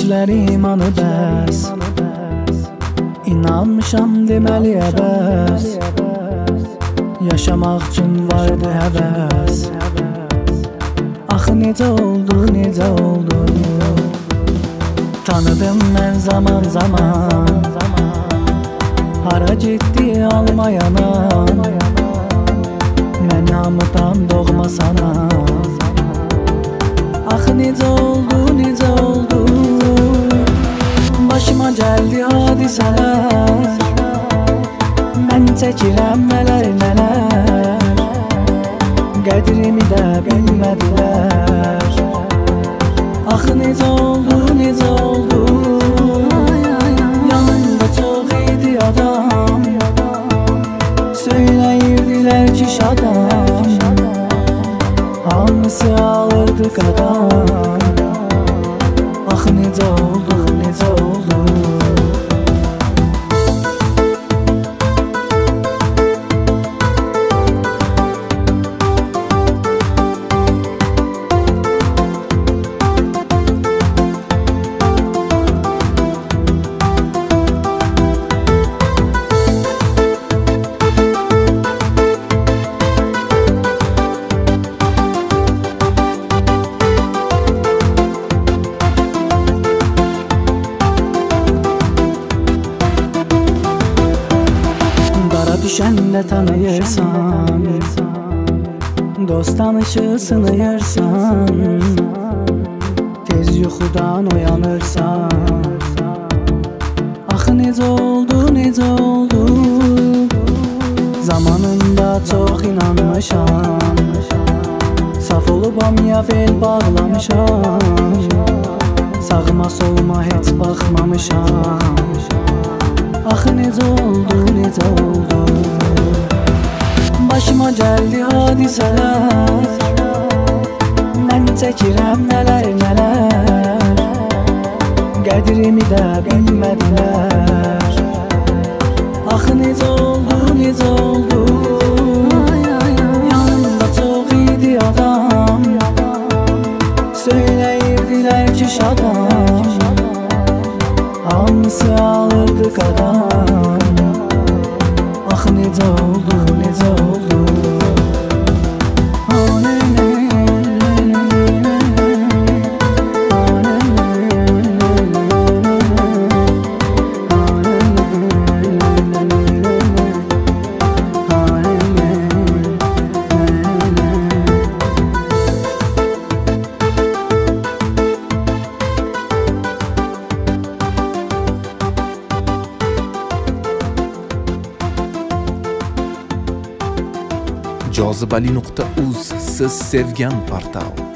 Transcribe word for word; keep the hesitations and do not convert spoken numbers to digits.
sözlərim anı bəs, İnanmışam deməli əbəs, yaşamaq üçün vardı həvəs. Axı necə oldu, necə oldu, tanıdım mən zaman zaman. Hara getdi almayanan, mən hamıdan doğma sana. Axı necə oldu, necə oldu, başıma gəldi hadisələr. Mən çəkirəm nələr nələr, qədrimi də bilmədilər. Axı necə oldu, necə oldu, yanımda çox idi adam, söyləyirdilər ki şadam, hamısı alırdı qadam. Axı necə oldu, necə oldu. Düşəndə tanıyırsan, dost tanışı sınıyırsan, tez yuxudan oyanırsan. Axı necə oldu, necə oldu, zamanında çox inanmışam, saf olubam ya fel bağlamışam, sağıma soluma heç baxmamışam. Axı necə oldu, necə oldu, başıma gəldi hadisələr. Mən çəkirəm nələr nələr, qədrimi də bilmədilər. Axı necə oldu, necə oldu, yanımda çox idi adam, söyləyirdilər ki şadam, hamısı alırdı qadam. Axı necə oldu, necə oldu. jozibali nuqta uz siz sevgan portal.